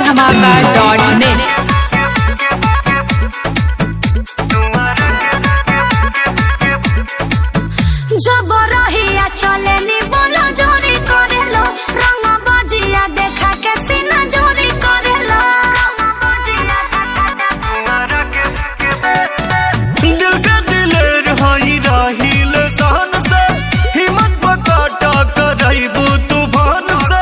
superdhamaka.net। जब रहिया चले नी बोला जोरी करेलो रंग बजिया देखा के सीना जोरी करेलो दिल के दिलेर हई राहिल सहन से हिम्मत बकाटा करैबू तूफान से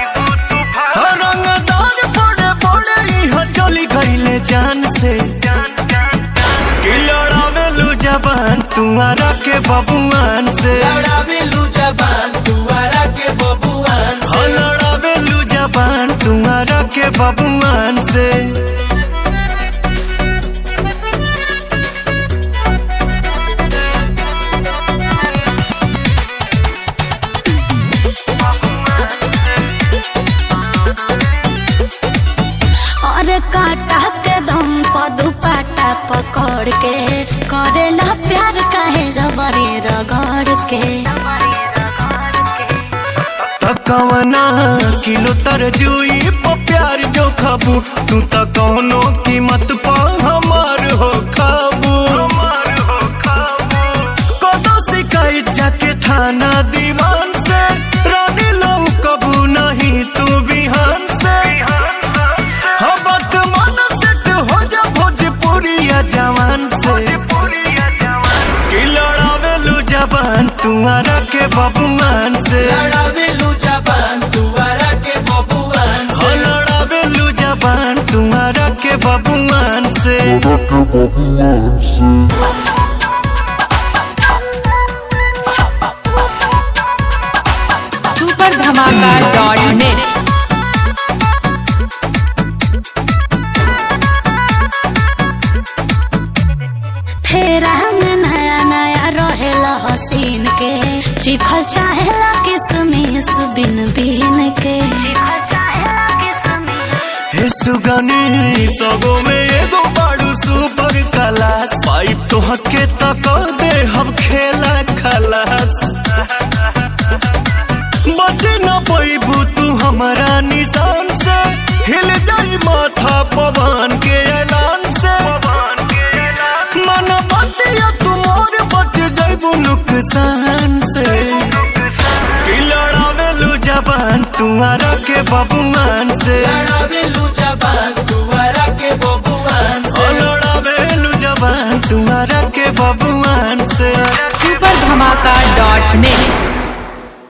रंगदार पड़े पड़े यहाँ चली गईले जान से कि लड़ावेलू जबान तुम्हारा के बबुआन से लड़ावेलू जबान तुम्हारा के बबुआन से लड़ावेलू जबान तुम्हारा के बबुआन से और काटा के दम पर दुपट्टा पकड़ के करेला प्यार काहे जबरी रगड़ के कवना किलो तरजुई पर प्यार जो खाबू तू त कौनो कीमत पा हमार हो खाबू कदो शिकायत जाके थाना दीवान से रानी लो कबू नहीं तू बिहान से वर्तमान सेट हो जा भोजपुरिया जवान से कि लड़ावेलू जबान तुम्हारा के बबुआन से लड़ावेलू जबान तुम्हारा के बबुआन से लड़ावेलू जबान तुम्हारा के बबुआन से superdhamaka.net। फेर हमें नया नया रहेला हसीन के चिखल चाहेला किसमिस बिन बिन के हे सुगनी सगो में एगो बाड़ू सुपर क्लास पाइप तो हके तक दे हम खेला खलास बचे न पैबू तू हमारा निशान से हिल जाई माथा पवन के ऐलान से मन बतिया तुमोर बच जाइबू नुकसान से कि लड़ावेलू जबान तुम्हारा के बबुआन से लड़ावेलू जबान तुम्हारा के बबुआन से लड़ावेलू जबान तुम्हारा के बबुआन से superdhamaka.net।